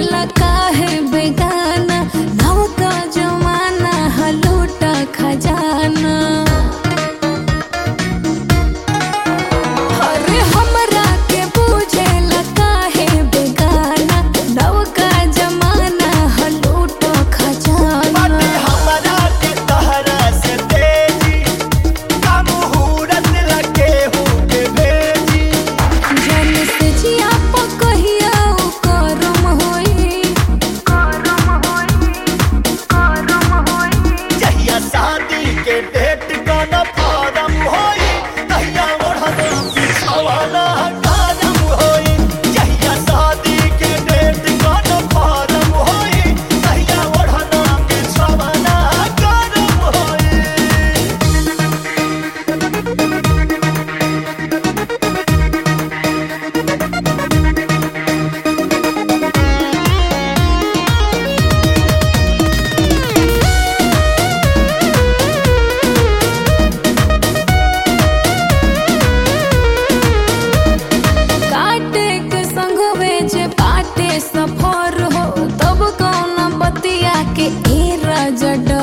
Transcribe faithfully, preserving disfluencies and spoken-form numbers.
बुझेला काहे बेगाना, नव का जमाना हलूटा खजाना। अरे हमरा के बुझेला काहे बेगाना, नव का जमाना हलूटा खजाना। हमरा के तहरा से तेजी का मुहूर्त लगे हो के भेजी। जन से जिया पकहिया उ करम होई, करम होई, करम होई। जहिया शादी के डेट का फारम होई, तहिया ओढ़ना बिछवाना गरम होई। जहिया शादी के डेट का फारम होई, तहिया ओढ़ना बिछवाना गरम होई। काटे के संगवे जे बाटे सफर हो, तब कौन बतिया के ए राजा डर